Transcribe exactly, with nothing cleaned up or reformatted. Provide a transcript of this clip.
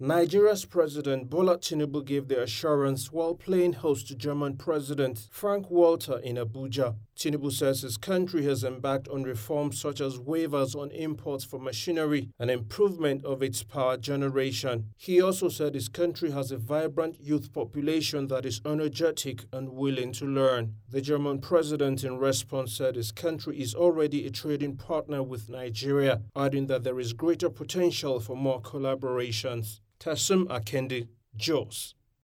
Nigeria's President Bola Tinubu gave the assurance while playing host to German President Frank Walter in Abuja. Tinubu says his country has embarked on reforms such as waivers on imports for machinery and improvement of its power generation. He also said his country has a vibrant youth population that is energetic and willing to learn. The German president in response said his country is already a trading partner with Nigeria, adding that there is greater potential for more collaborations. Tassim Akendi, Jos.